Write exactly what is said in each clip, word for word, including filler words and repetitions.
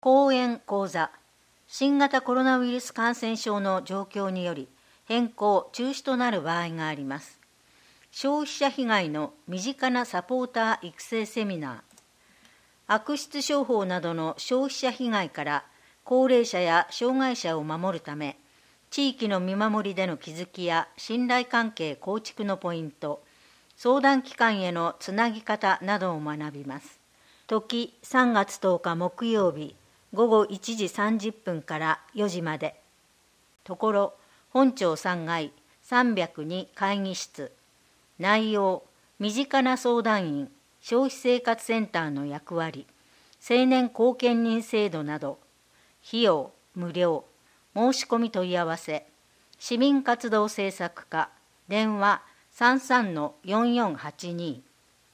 講演講座、新型コロナウイルス感染症の状況により変更・中止となる場合があります。消費者被害の身近なサポーター育成セミナー、悪質商法などの消費者被害から高齢者や障害者を守るため、地域の見守りでの気づきや信頼関係構築のポイント、相談機関へのつなぎ方などを学びます。時さんがつとおか木曜日、ごごいちじさんじゅっぷんからよじまで。ところ、本町さんがいさんびゃくに会議室。内容、身近な相談員、消費生活センターの役割、青年後見人制度など。費用、無料。申し込み問い合わせ。市民活動政策課、電話 さんさんのよんよんはちに。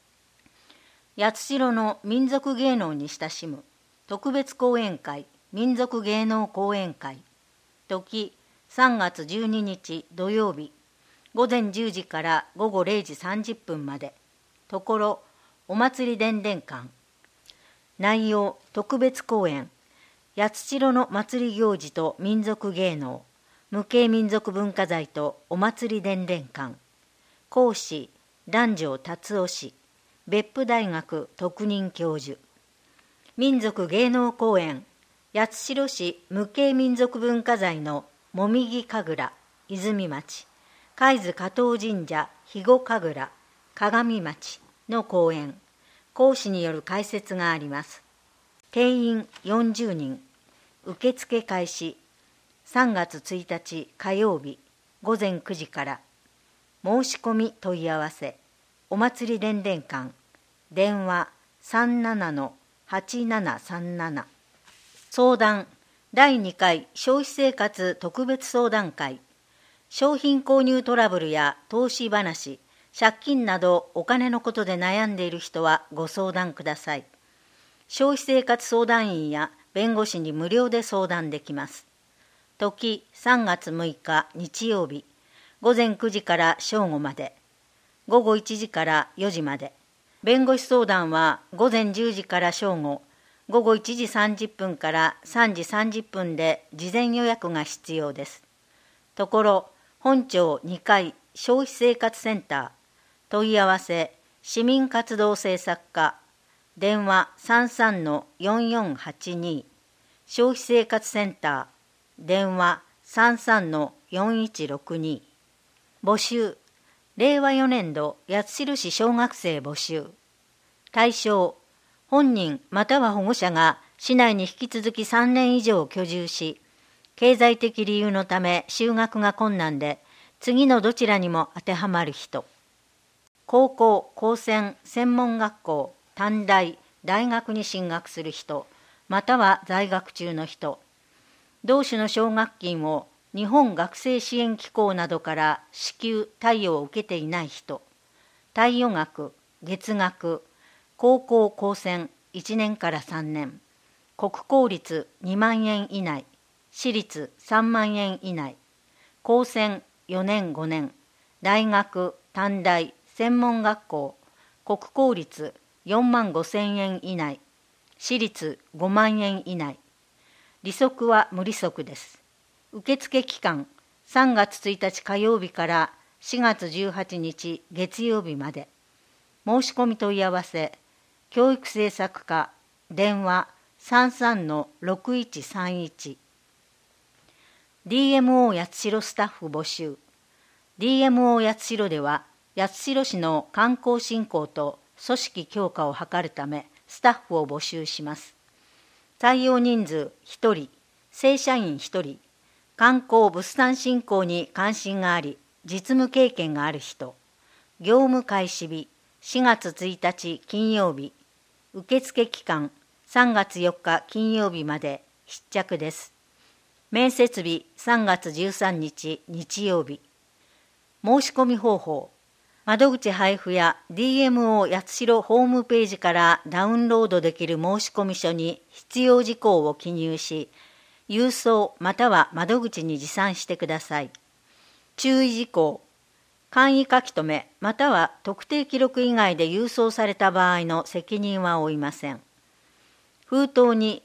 八代の民族芸能に親しむ特別講演会、民族芸能講演会。時さんがつじゅうににち土曜日、ごぜんじゅうじからごごれいじさんじゅっぷんまで。ところ、お祭り伝々館。内容、特別講演、八代の祭り行事と民族芸能、無形民族文化財とお祭り伝々館。講師、南條達夫氏、別府大学特任教授。民族芸能公演、八代市無形民族文化財のもみぎ神楽、泉町、海津加藤神社肥後神楽、鏡町の公演、講師による解説があります。定員よんじゅうにん、受付開始、さんがつついたち火曜日、ごぜんくじから。申し込み問い合わせ、お祭り伝々館、電話 さんななのはちななさんなな。相談、だいにかい消費生活特別相談会。商品購入トラブルや投資話、借金などお金のことで悩んでいる人はご相談ください。消費生活相談員や弁護士に無料で相談できます。時さんがつむいか日曜日、ごぜんくじから正午まで。ごごいちじからよじまで。弁護士相談はごぜんじゅうじから正午、ごごいちじさんじゅっぷんからさんじさんじゅっぷんで事前予約が必要です。ところ、本町にかい消費生活センター、問い合わせ、市民活動政策課、電話 さんさんのよんよんはちに、消費生活センター、電話 さんさんのよんいちろくに。募集、れいわよねんど八代市小学生募集。対象、本人または保護者が市内に引き続きさんねんいじょう居住し、経済的理由のため就学が困難で、次のどちらにも当てはまる人。高校、高専、専門学校、短大、大学に進学する人、または在学中の人。同種の奨学金を日本学生支援機構などから支給・貸与を受けていない人。貸与額、月額、高校高専いちねんからさんねん、国公立にまんえん以内、私立さんまんえん以内、高専よねんごねん、大学、短大、専門学校、国公立よんまんごせんえん以内、私立ごまんえん以内。利息は無利息です。受付期間、さんがつついたち火曜日からしがつじゅうはちにち月曜日まで。申し込み問い合わせ、教育政策課、電話 さんさんのろくいちさんいち。ディーエムオー 八代スタッフ募集。ディーエムオー 八代では、八代市の観光振興と組織強化を図るため、スタッフを募集します。採用人数ひとり、正社員ひとり、観光物産振興に関心があり、実務経験がある人、業務開始日しがつついたち金曜日、受付期間さんがつよっか金曜日まで必着です。面接日さんがつじゅうさんにち日曜日。申し込み方法、窓口配布や ディーエムオー 八代ホームページからダウンロードできる申込書に必要事項を記入し、郵送または窓口に持参してください。注意事項、簡易書留または特定記録以外で郵送された場合の責任は負いません。封筒に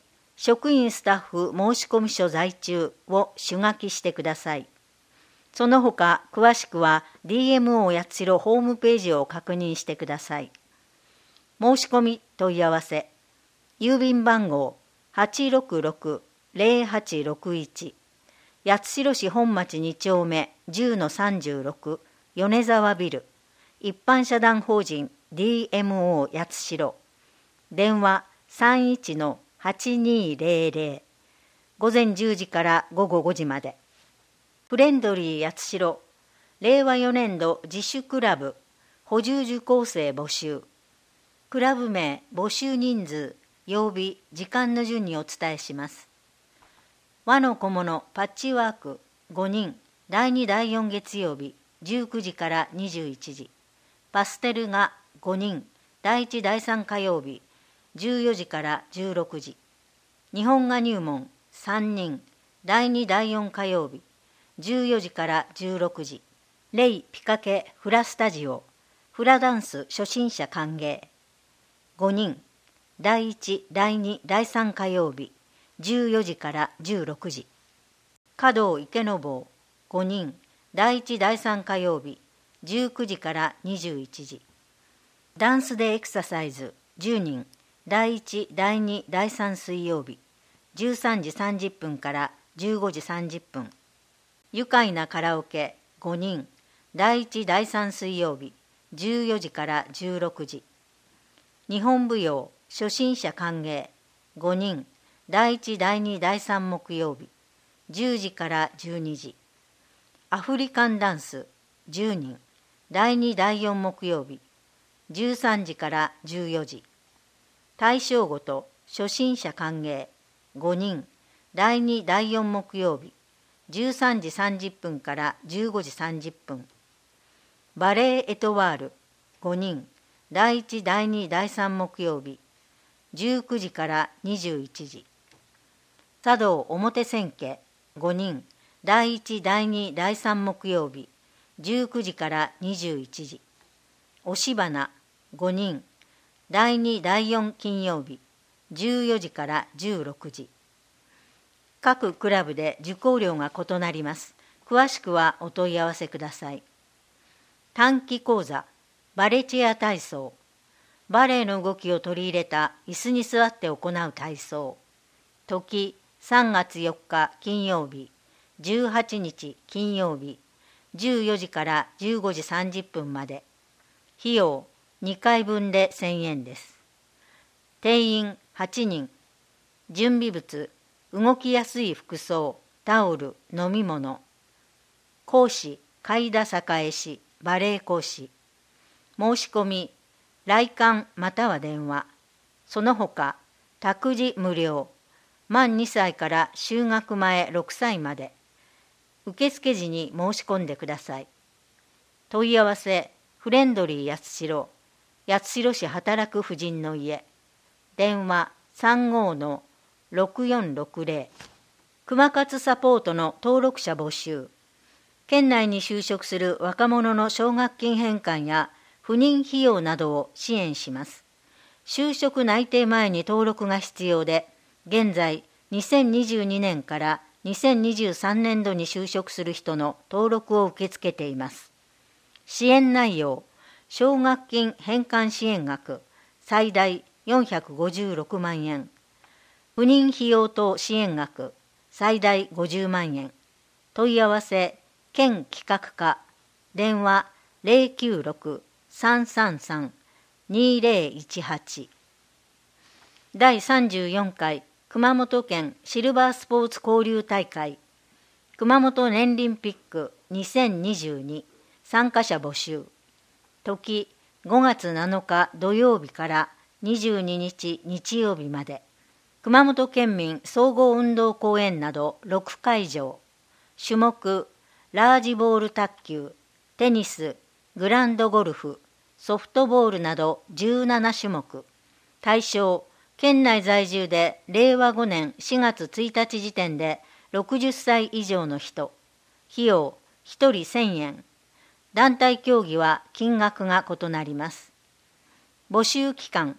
職員スタッフ申込書在中を主書きしてください。その他詳しくは ディーエムオー 八代ホームページを確認してください。申し込み問い合わせ、郵便番号 はちろくろくぜろはちろくいち、八代市本町に丁目 じゅうのさんじゅうろく 米沢ビル、一般社団法人 ディーエムオー 八代、電話 さんいちのはちにーぜろぜろ、午前じゅうじから午後ごじまで。フレンドリー八代、れいわよねんど自主クラブ、補充受講生募集。クラブ名、募集人数、曜日、時間の順にお伝えします。和の小物パッチワークごにん、だいにだいよん月曜日、じゅうくじからにじゅういちじ。パステルがごにん、だいいちだいさん火曜日、じゅうよじからじゅうろくじ。日本画入門さんにん、だいにだいよん火曜日、じゅうよじからじゅうろくじ。レイピカケフラスタジオ、フラダンス初心者歓迎。ごにん、だいいち、だいに、だいさん火曜日、じゅうよじからじゅうろくじ。華道池の坊ごにん、だいいち、だいさん火曜日、じゅうくじからにじゅういちじ。ダンスデーエクササイズじゅうにん、だいいち、だいに、だいさん水曜日、じゅうさんじさんじゅっぷんからじゅうごじさんじゅっぷん。愉快なカラオケごにん、だいいち、だいさん水曜日、じゅうよじからじゅうろくじ。日本舞踊初心者歓迎ごにん、だいいち、だいに、だいさん木曜日、じゅうじからじゅうにじ。アフリカンダンスじゅうにん、だいに、だいよん木曜日、じゅうさんじからじゅうよじ。大正ごと初心者歓迎ごにん、だいに、だいよん木曜日、じゅうさんじさんじゅっぷんからじゅうごじさんじゅっぷん。バレエエトワールごにん、だいいち、だいに、だいさん木曜日、じゅうくじからにじゅういちじ。茶道表千家ごにん、だいいち、だいに、だいさん木曜日、じゅうくじからにじゅういちじ。押し花ごにん、だいに、だいよん金曜日、じゅうよじからじゅうろくじ。各クラブで受講料が異なります。詳しくはお問い合わせください。短期講座、バレチェア体操。バレエの動きを取り入れた椅子に座って行う体操。時、さんがつよっか金曜日、じゅうはちにち金曜日、じゅうよじからじゅうごじさんじゅっぷんまで。費用にかいぶんでせんえんです。定員はちにん。準備物、動きやすい服装、タオル、飲み物。講師、海田栄氏、バレエ講師。申し込み、来館または電話。その他、託児無料。満にさいから就学前ろくさいまで。受付時に申し込んでください。問い合わせ、フレンドリー八代、八代市働く婦人の家。電話さんごのろくよんろくぜろ。熊活サポートの登録者募集。県内に就職する若者の奨学金返還や赴任費用などを支援します。就職内定前に登録が必要で、現在にせんにじゅうにねんからにせんにじゅうさんねんどに就職する人の登録を受け付けています。支援内容、奨学金返還支援額最大よんひゃくごじゅうろくまんえん、赴任費用等支援額最大ごじゅうまんえん。問い合わせ、県企画課、電話ゼロきゅうろく さんさんさん にゼロいちはち。だいさんじゅうよんかい熊本県シルバースポーツ交流大会熊本年輪ピックにせんにじゅうに参加者募集。時ごがつなのか土曜日からにじゅうににち日曜日まで。熊本県民総合運動公園などろくかいじょう。種目、ラージボール卓球、テニス、グランドゴルフ、ソフトボールなどじゅうななしゅもく。対象、県内在住でれいわごねんしがつついたち時点でろくじゅっさい以上の人。費用、ひとりせんえん。団体競技は金額が異なります。募集期間、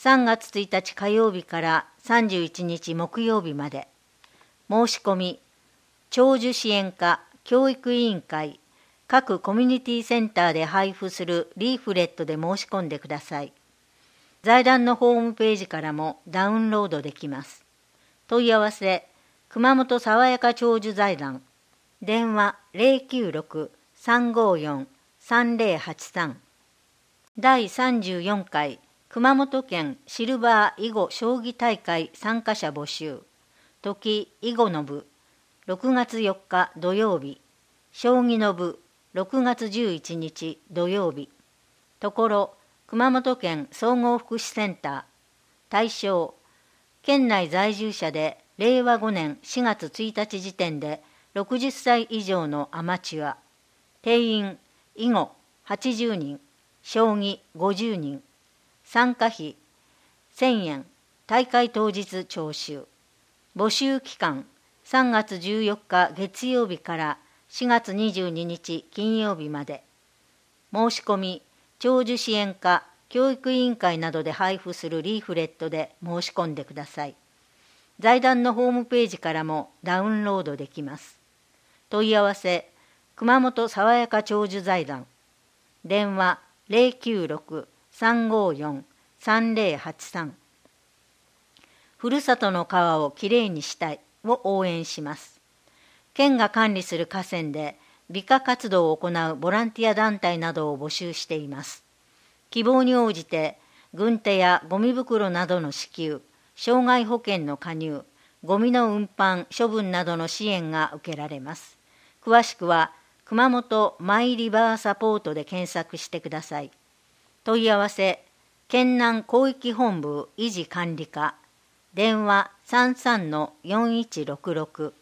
さんがつついたち火曜日からさんじゅういちにち木曜日まで。申し込み、長寿支援課教育委員会各コミュニティセンターで配布するリーフレットで申し込んでください。財団のホームページからもダウンロードできます。問い合わせ、熊本爽やか長寿財団。電話 ゼロきゅうろく さんごよん さんぜろはちさん。だいさんじゅうよんかい熊本県シルバー囲碁将棋大会参加者募集。時囲碁の部ろくがつよっか土曜日。将棋の部ろくがつじゅういちにち土曜日。ところ熊本県総合福祉センター。対象、県内在住者でれいわごねんしがつついたち時点でろくじゅっさい以上のアマチュア。定員、囲碁はちじゅうにん、将棋ごじゅうにん。参加費せんえん、大会当日徴収。募集期間、さんがつじゅうよっか月曜日からしがつにじゅうににち金曜日まで。申し込み、長寿支援課教育委員会などで配布するリーフレットで申し込んでください。財団のホームページからもダウンロードできます。問い合わせ、熊本爽やか長寿財団。電話ゼロきゅうろく さんごよん さんぜろはちさん。ふるさとの川をきれいにしたいを応援します。県が管理する河川で美化活動を行うボランティア団体などを募集しています。希望に応じて軍手やゴミ袋などの支給、障害保険の加入、ゴミの運搬・処分などの支援が受けられます。詳しくは熊本マイリバーサポートで検索してください。問い合わせ、県南広域本部維持管理課。電話 さんさんのよんいちろくろく。